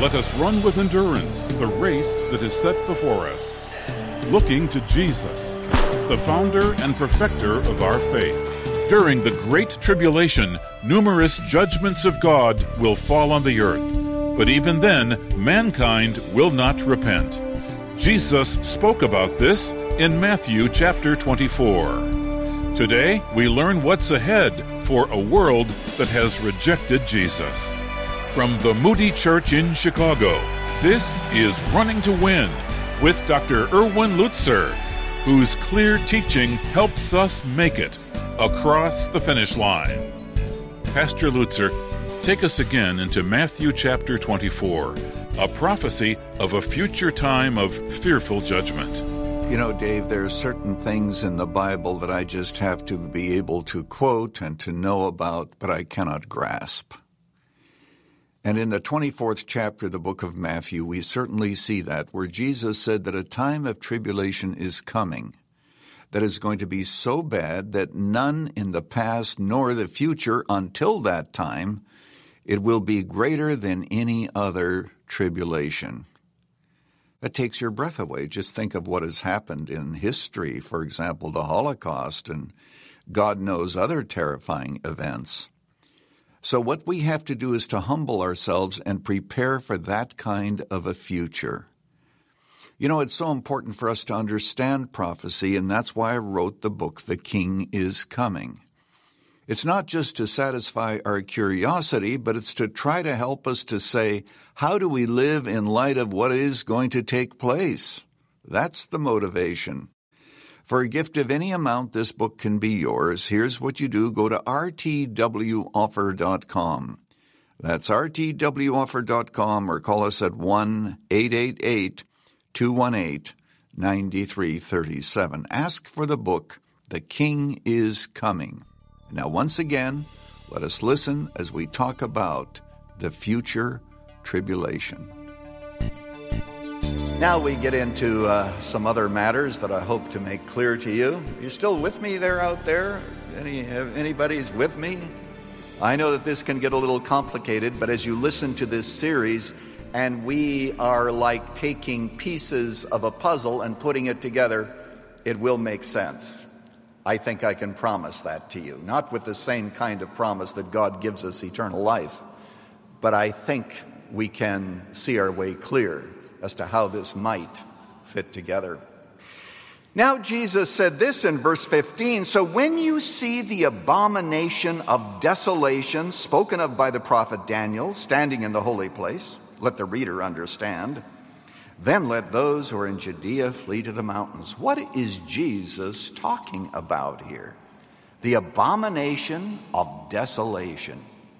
Let us run with endurance the race that is set before us, looking to Jesus, the founder and perfecter of our faith. During the Great Tribulation, numerous judgments of God will fall on the earth, but even then, mankind will not repent. Jesus spoke about this in Matthew chapter 24. Today, we learn what's ahead for a world that has rejected Jesus. From the Moody Church in Chicago, this is Running to Win with Dr. Erwin Lutzer, whose clear teaching helps us make it across the finish line. Pastor Lutzer, take us again into Matthew chapter 24, a prophecy of a future time of fearful judgment. You know, Dave, there are certain things in the Bible that I just have to be able to quote and to know about, but I cannot grasp. And in the 24th chapter of the book of Matthew, we certainly see that, where Jesus said that a time of tribulation is coming that is going to be so bad that none in the past nor the future until that time, it will be greater than any other tribulation. That takes your breath away. Just think of what has happened in history, for example, the Holocaust, and God knows other terrifying events. So what we have to do is to humble ourselves and prepare for that kind of a future. You know, it's so important for us to understand prophecy, and that's why I wrote the book, The King is Coming. It's not just to satisfy our curiosity, but it's to try to help us to say, how do we live in light of what is going to take place? That's the motivation. For a gift of any amount, this book can be yours. Here's what you do. Go to rtwoffer.com. That's rtwoffer.com, or call us at 1-888-218-9337. Ask for the book, The King is Coming. Now, once again, let us listen as we talk about the future tribulation. Now we get into some other matters that I hope to make clear to you. You still with me there out there? Anybody's with me? I know that this can get a little complicated, but as you listen to this series, and we are like taking pieces of a puzzle and putting it together, it will make sense. I think I can promise that to you. Not with the same kind of promise that God gives us eternal life, but I think we can see our way clear as to how this might fit together. Now Jesus said this in verse 15, "So when you see the abomination of desolation spoken of by the prophet Daniel standing in the holy place," let the reader understand, "then let those who are in Judea flee to the mountains." What is Jesus talking about here? The abomination of desolation.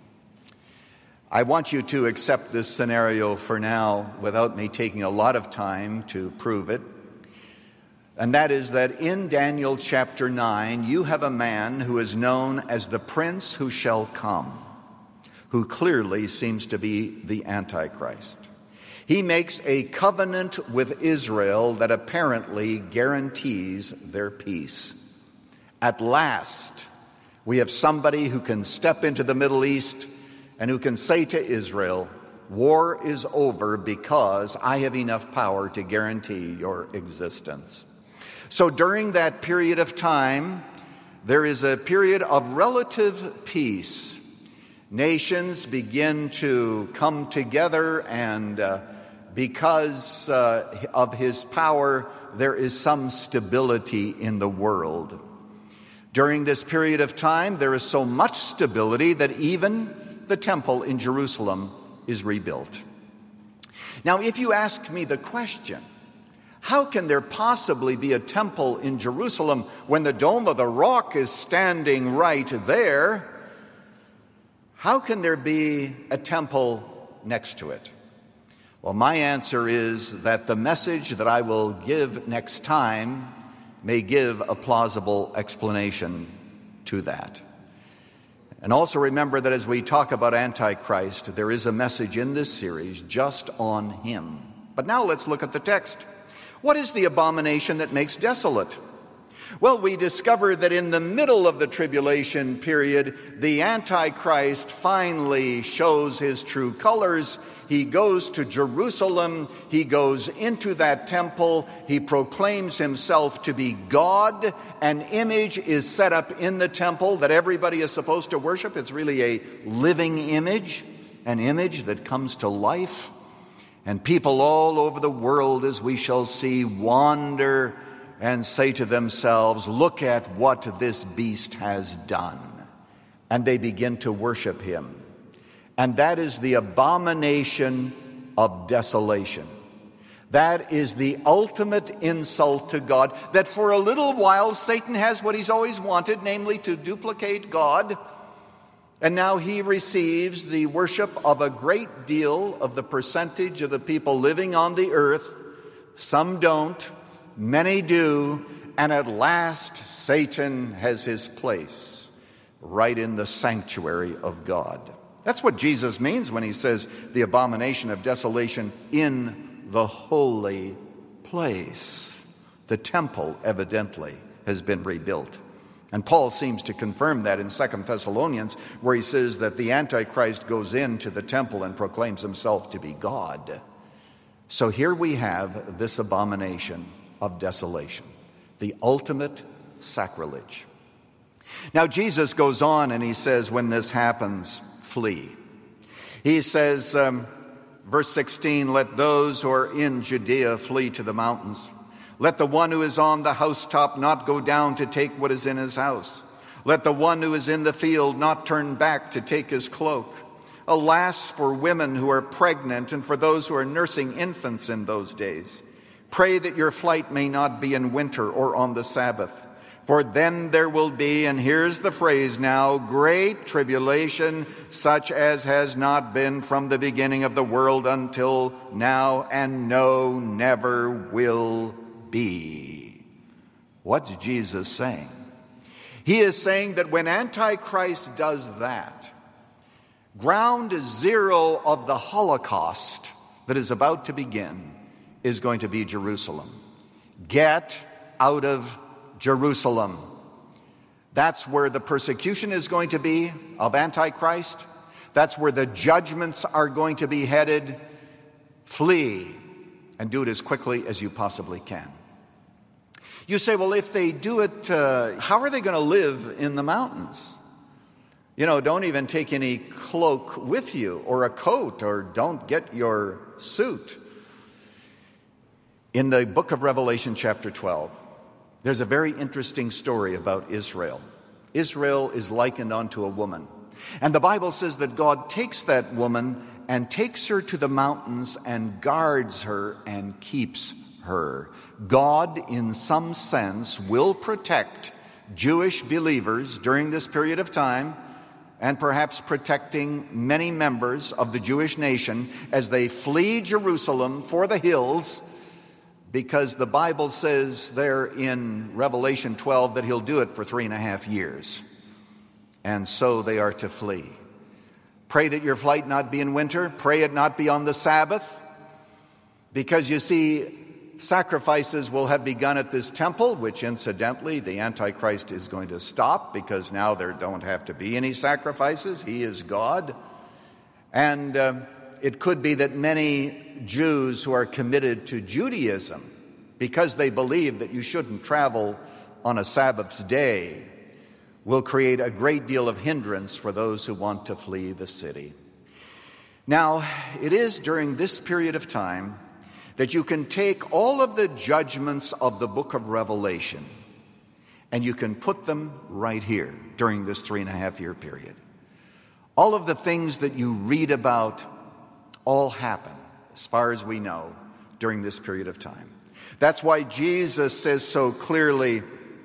I want you to accept this scenario for now without me taking a lot of time to prove it. And that is that in Daniel chapter 9, you have a man who is known as the Prince who shall come, who clearly seems to be the Antichrist. He makes a covenant with Israel that apparently guarantees their peace. At last, we have somebody who can step into the Middle East and who can say to Israel, "War is over because I have enough power to guarantee your existence." So during that period of time, there is a period of relative peace. Nations begin to come together, and because of his power, there is some stability in the world. During this period of time, there is so much stability that even the temple in Jerusalem is rebuilt. Now, if you asked me the question, how can there possibly be a temple in Jerusalem when the Dome of the Rock is standing right there? How can there be a temple next to it? Well, my answer is that the message that I will give next time may give a plausible explanation to that. And also remember that as we talk about Antichrist, there is a message in this series just on him. But now let's look at the text. What is the abomination that makes desolate? Well, we discover that in the middle of the tribulation period, the Antichrist finally shows his true colors. He goes to Jerusalem. He goes into that temple. He proclaims himself to be God. An image is set up in the temple that everybody is supposed to worship. It's really a living image, an image that comes to life. And people all over the world, as we shall see, wander and say to themselves, look at what this beast has done. And they begin to worship him. And that is the abomination of desolation. That is the ultimate insult to God, that for a little while Satan has what he's always wanted, namely to duplicate God. And now he receives the worship of a great deal of the percentage of the people living on the earth. Some don't. Many do, and at last Satan has his place right in the sanctuary of God. That's what Jesus means when he says the abomination of desolation in the holy place. The temple, evidently, has been rebuilt. And Paul seems to confirm that in 2 Thessalonians, where he says that the Antichrist goes into the temple and proclaims himself to be God. So here we have this abomination of desolation, the ultimate sacrilege. Now Jesus goes on and he says, when this happens, flee. He says, verse 16, let those who are in Judea flee to the mountains. Let the one who is on the housetop not go down to take what is in his house. Let the one who is in the field not turn back to take his cloak. Alas for women who are pregnant and for those who are nursing infants in those days. Pray that your flight may not be in winter or on the Sabbath. For then there will be, and here's the phrase now, great tribulation, such as has not been from the beginning of the world until now, and no, never will be. What's Jesus saying? He is saying that when Antichrist does that, ground zero of the Holocaust that is about to begin is going to be Jerusalem. Get out of Jerusalem. That's where the persecution is going to be of Antichrist. That's where the judgments are going to be headed. Flee and do it as quickly as you possibly can. You say, well, if they do it, how are they going to live in the mountains? You know, don't even take any cloak with you or a coat, or don't get your suit. In the book of Revelation chapter 12, there's a very interesting story about Israel. Israel is likened unto a woman. And the Bible says that God takes that woman and takes her to the mountains and guards her and keeps her. God, in some sense, will protect Jewish believers during this period of time, and perhaps protecting many members of the Jewish nation as they flee Jerusalem for the hills, because the Bible says there in Revelation 12 that he'll do it for 3.5 years. And so they are to flee. Pray that your flight not be in winter. Pray it not be on the Sabbath. Because you see, sacrifices will have begun at this temple, which incidentally the Antichrist is going to stop, because now there don't have to be any sacrifices. He is God. And it could be that many Jews who are committed to Judaism, because they believe that you shouldn't travel on a Sabbath's day, will create a great deal of hindrance for those who want to flee the city. Now, it is during this period of time that you can take all of the judgments of the book of Revelation and you can put them right here during this 3.5-year period. All of the things that you read about all happen, as far as we know, during this period of time. That's why Jesus says so clearly,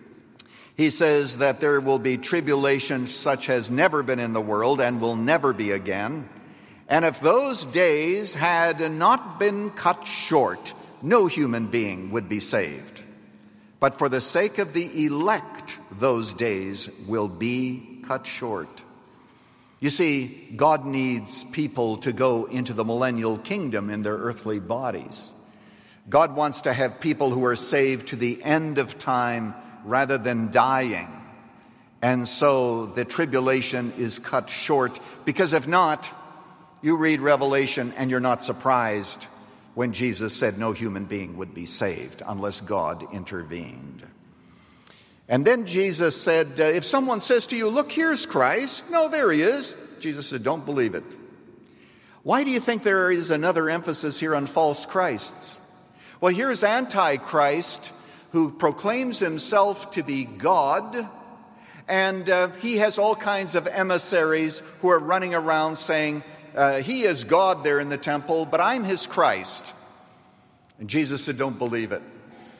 he says that there will be tribulation such as never been in the world and will never be again. And if those days had not been cut short, no human being would be saved. But for the sake of the elect, those days will be cut short. You see, God needs people to go into the millennial kingdom in their earthly bodies. God wants to have people who are saved to the end of time rather than dying. And so the tribulation is cut short, because if not, you read Revelation and you're not surprised when Jesus said no human being would be saved unless God intervened. And then Jesus said, if someone says to you, look, here's Christ. No, there he is. Jesus said, don't believe it. Why do you think there is another emphasis here on false Christs? Well, here's Antichrist, who proclaims himself to be God, and he has all kinds of emissaries who are running around saying, he is God there in the temple, but I'm his Christ. And Jesus said, don't believe it.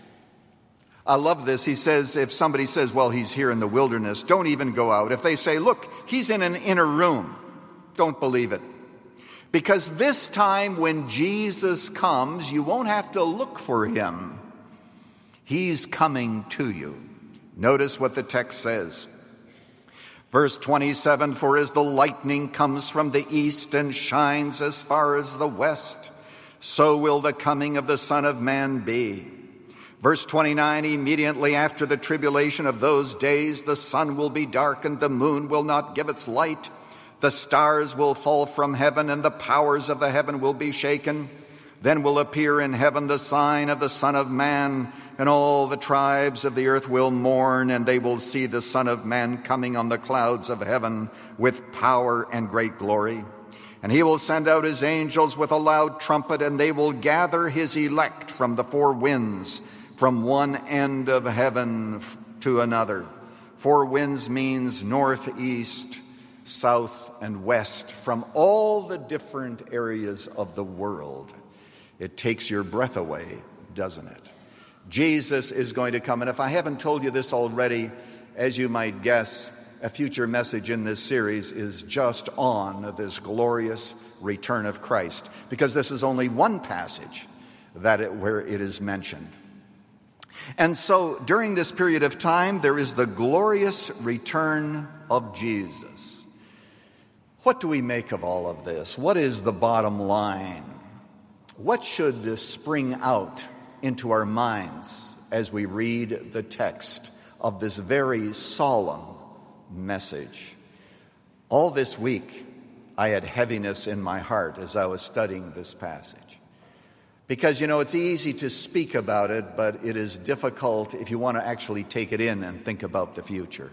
I love this. He says, if somebody says, well, he's here in the wilderness, don't even go out. If they say, look, he's in an inner room, don't believe it. Because this time when Jesus comes, you won't have to look for him. He's coming to you. Notice what the text says. Verse 27, for as the lightning comes from the east and shines as far as the west, so will the coming of the Son of Man be. Verse 29, immediately after the tribulation of those days, the sun will be darkened, the moon will not give its light, the stars will fall from heaven, and the powers of the heaven will be shaken. Then will appear in heaven the sign of the Son of Man, and all the tribes of the earth will mourn, and they will see the Son of Man coming on the clouds of heaven with power and great glory. And he will send out his angels with a loud trumpet, and they will gather his elect from the four winds, from one end of heaven to another. Four winds means north, east, south, and west, from all the different areas of the world. It takes your breath away, doesn't it? Jesus is going to come. And if I haven't told you this already, as you might guess, a future message in this series is just on this glorious return of Christ, because this is only one passage where it is mentioned. And so during this period of time, there is the glorious return of Jesus. What do we make of all of this? What is the bottom line? What should spring out into our minds as we read the text of this very solemn message? All this week, I had heaviness in my heart as I was studying this passage. Because, it's easy to speak about it, but it is difficult if you want to actually take it in and think about the future.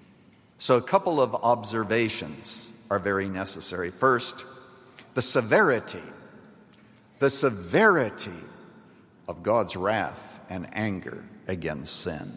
So a couple of observations are very necessary. First, the severity of God's wrath and anger against sin.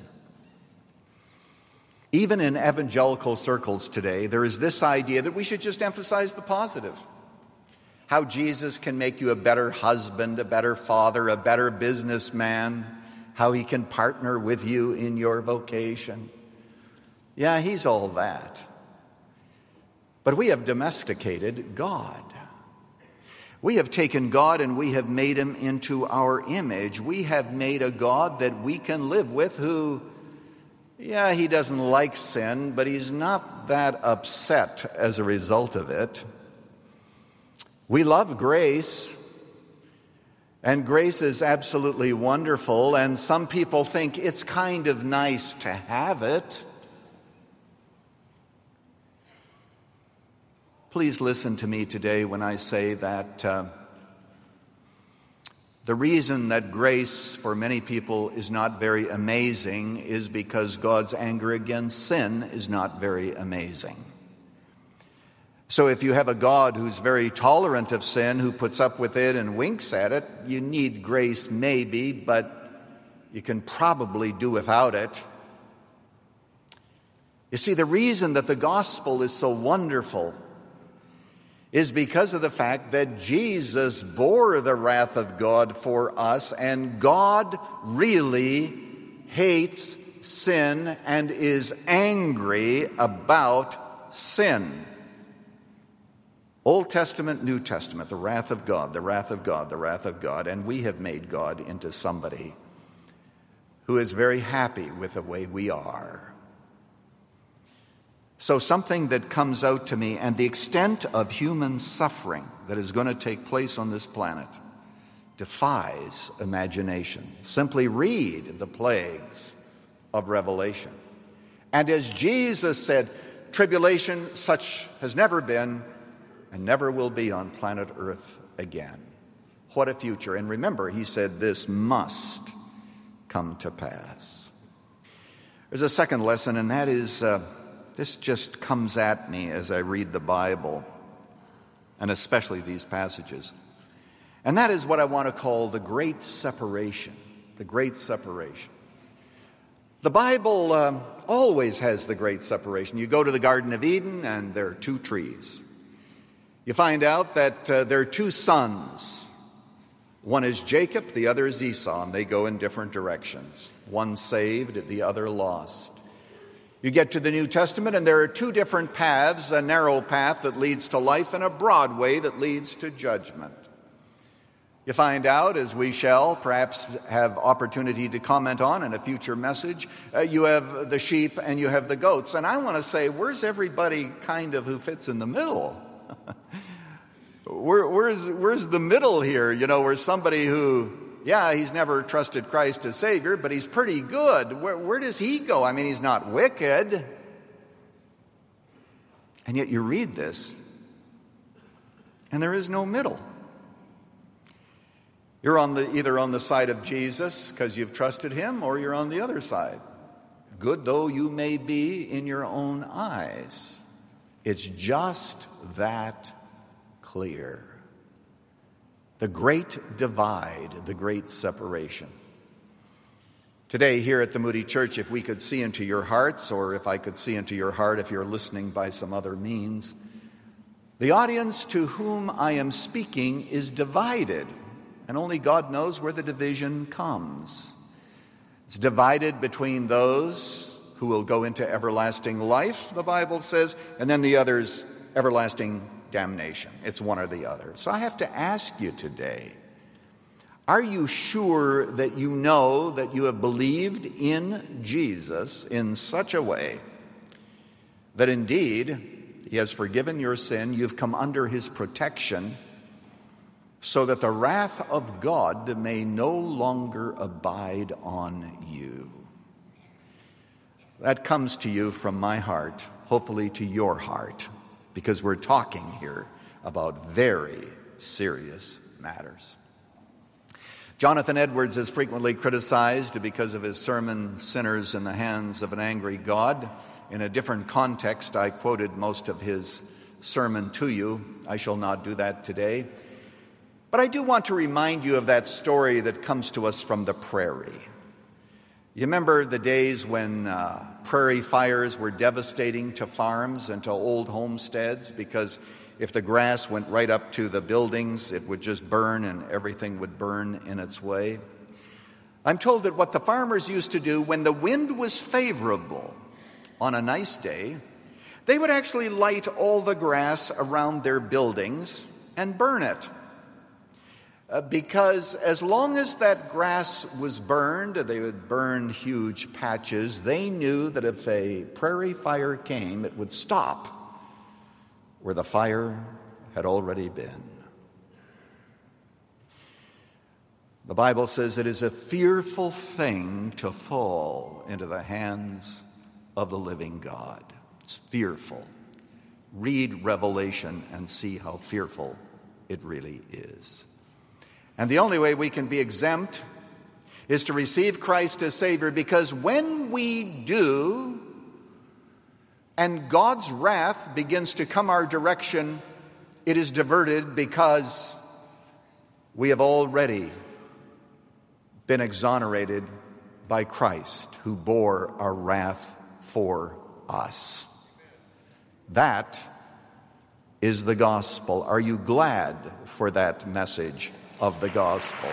Even in evangelical circles today, there is this idea that we should just emphasize the positive. How Jesus can make you a better husband, a better father, a better businessman. How he can partner with you in your vocation. Yeah, he's all that. But we have domesticated God. We have taken God and we have made him into our image. We have made a God that we can live with who, he doesn't like sin, but he's not that upset as a result of it. We love grace, and grace is absolutely wonderful, and some people think it's kind of nice to have it. Please listen to me today when I say that the reason that grace for many people is not very amazing is because God's anger against sin is not very amazing. So if you have a God who's very tolerant of sin, who puts up with it and winks at it, you need grace maybe, but you can probably do without it. You see, the reason that the gospel is so wonderful is because of the fact that Jesus bore the wrath of God for us, and God really hates sin and is angry about sin. Old Testament, New Testament, the wrath of God, the wrath of God, the wrath of God, and we have made God into somebody who is very happy with the way we are. So something that comes out to me, and the extent of human suffering that is going to take place on this planet defies imagination. Simply read the plagues of Revelation. And as Jesus said, tribulation such has never been and never will be on planet Earth again. What a future. And remember, he said this must come to pass. There's a second lesson, and that is, this just comes at me as I read the Bible, and especially these passages. And that is what I want to call the great separation. The great separation. The Bible always has the great separation. You go to the Garden of Eden, and there are two trees. You find out that there are two sons. One is Jacob, the other is Esau, and they go in different directions. One saved, the other lost. You get to the New Testament, and there are two different paths, a narrow path that leads to life and a broad way that leads to judgment. You find out, as we shall perhaps have opportunity to comment on in a future message, you have the sheep and you have the goats. And I want to say, where's everybody kind of who fits in the middle? Where's the middle here? You know, where's somebody who, he's never trusted Christ as Savior, but he's pretty good. Where does he go? I mean, he's not wicked. And yet you read this, and there is no middle. You're either on the side of Jesus because you've trusted him, or you're on the other side. Good though you may be in your own eyes, it's just that clear. The great divide, the great separation. Today here at the Moody Church, if we could see into your hearts, or if I could see into your heart if you're listening by some other means, the audience to whom I am speaking is divided. And only God knows where the division comes. It's divided between those who will go into everlasting life, the Bible says, and then the others, everlasting damnation. It's one or the other. So I have to ask you today, are you sure that you know that you have believed in Jesus in such a way that indeed he has forgiven your sin, you've come under his protection, so that the wrath of God may no longer abide on you? That comes to you from my heart, hopefully to your heart, because we're talking here about very serious matters. Jonathan Edwards is frequently criticized because of his sermon, Sinners in the Hands of an Angry God. In a different context, I quoted most of his sermon to you. I shall not do that today. But I do want to remind you of that story that comes to us from the prairie. You remember the days when prairie fires were devastating to farms and to old homesteads, because if the grass went right up to the buildings, it would just burn and everything would burn in its way. I'm told that what the farmers used to do when the wind was favorable on a nice day, they would actually light all the grass around their buildings and burn it. Because as long as that grass was burned, they would burn huge patches. They knew that if a prairie fire came, it would stop where the fire had already been. The Bible says it is a fearful thing to fall into the hands of the living God. It's fearful. Read Revelation and see how fearful it really is. And the only way we can be exempt is to receive Christ as Savior, because when we do, and God's wrath begins to come our direction, it is diverted because we have already been exonerated by Christ, who bore our wrath for us. That is the gospel. Are you glad for that message of the gospel?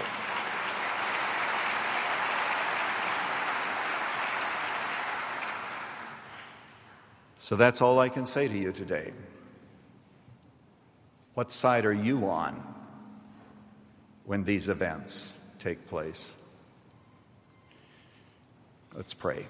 So that's all I can say to you today. What side are you on when these events take place? Let's pray.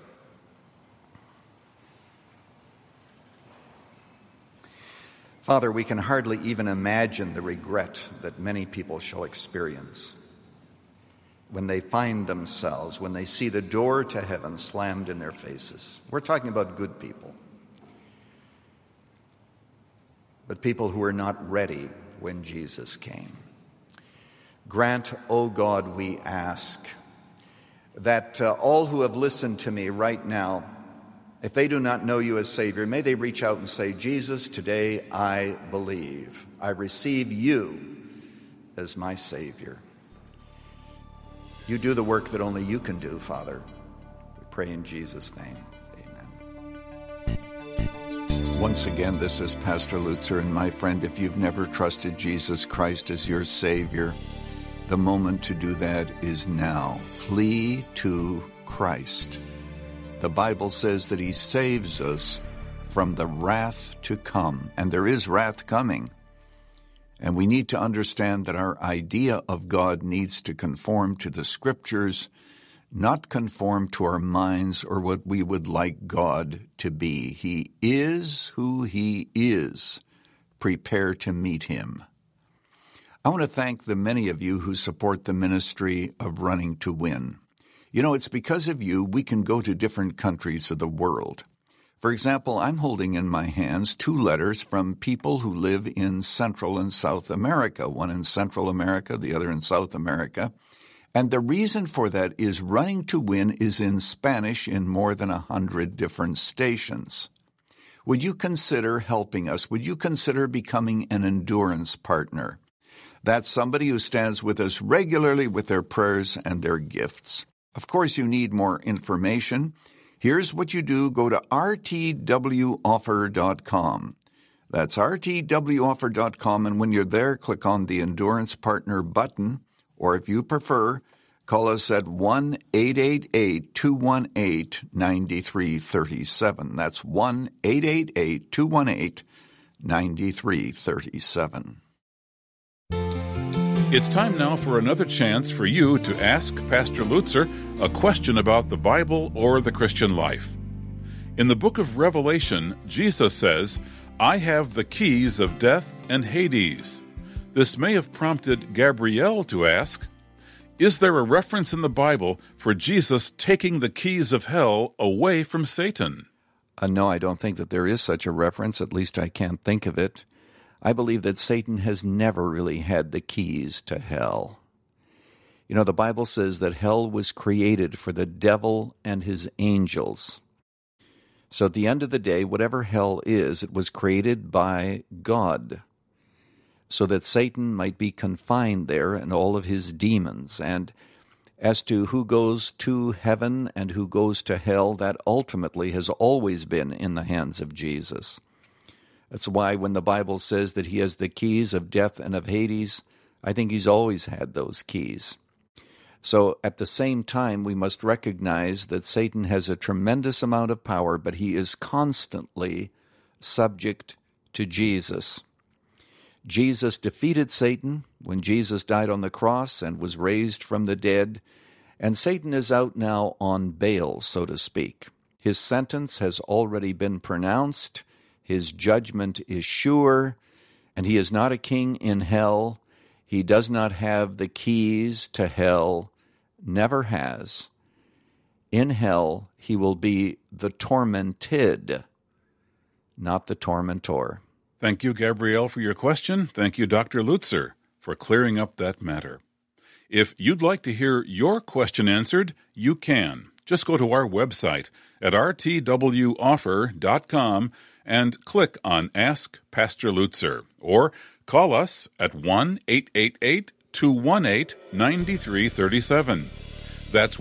Father, we can hardly even imagine the regret that many people shall experience when they find themselves, when they see the door to heaven slammed in their faces. We're talking about good people, but people who were not ready when Jesus came. Grant, O God, we ask, that all who have listened to me right now, if they do not know you as Savior, may they reach out and say, Jesus, today I believe. I receive you as my Savior. You do the work that only you can do, Father. We pray in Jesus' name. Amen. Once again, this is Pastor Lutzer, and my friend, if you've never trusted Jesus Christ as your Savior, the moment to do that is now. Flee to Christ. The Bible says that he saves us from the wrath to come, and there is wrath coming. And we need to understand that our idea of God needs to conform to the Scriptures, not conform to our minds or what we would like God to be. He is who he is. Prepare to meet him. I want to thank the many of you who support the ministry of Running to Win. You know, it's because of you we can go to different countries of the world. For example, I'm holding in my hands 2 letters from people who live in Central and South America, one in Central America, the other in South America. And the reason for that is Running to Win is in Spanish in more than 100 different stations. Would you consider helping us? Would you consider becoming an endurance partner? That's somebody who stands with us regularly with their prayers and their gifts. Of course, you need more information. Here's what you do. Go to rtwoffer.com. That's rtwoffer.com, and when you're there, click on the Endurance Partner button, or if you prefer, call us at 1-888-218-9337. That's 1-888-218-9337. It's time now for another chance for you to ask Pastor Lutzer a question about the Bible or the Christian life. In the book of Revelation, Jesus says, I have the keys of death and Hades. This may have prompted Gabrielle to ask, is there a reference in the Bible for Jesus taking the keys of hell away from Satan? No, I don't think that there is such a reference. At least I can't think of it. I believe that Satan has never really had the keys to hell. You know, the Bible says that hell was created for the devil and his angels. So at the end of the day, whatever hell is, it was created by God, so that Satan might be confined there and all of his demons. And as to who goes to heaven and who goes to hell, that ultimately has always been in the hands of Jesus. That's why when the Bible says that he has the keys of death and of Hades, I think he's always had those keys. So at the same time, we must recognize that Satan has a tremendous amount of power, but he is constantly subject to Jesus. Jesus defeated Satan when Jesus died on the cross and was raised from the dead, and Satan is out now on bail, so to speak. His sentence has already been pronounced. His judgment is sure, and he is not a king in hell. He does not have the keys to hell, never has. In hell, he will be the tormented, not the tormentor. Thank you, Gabrielle, for your question. Thank you, Dr. Lutzer, for clearing up that matter. If you'd like to hear your question answered, you can. Just go to our website at rtwoffer.com and click on Ask Pastor Lutzer, or call us at 1-888-218-9337. That's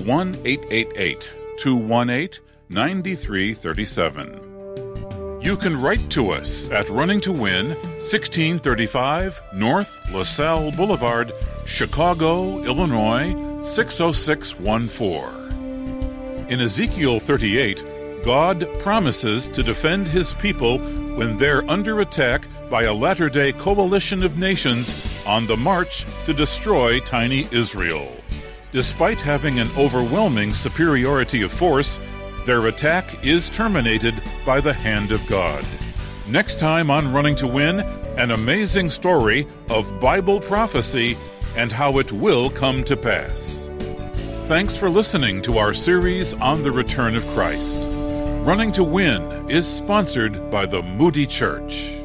1-888-218-9337. You can write to us at Running to Win, 1635 North LaSalle Boulevard, Chicago, Illinois, 60614. In Ezekiel 38, God promises to defend his people when they're under attack by a latter-day coalition of nations on the march to destroy tiny Israel. Despite having an overwhelming superiority of force, their attack is terminated by the hand of God. Next time on Running to Win, an amazing story of Bible prophecy and how it will come to pass. Thanks for listening to our series on the return of Christ. Running to Win is sponsored by the Moody Church.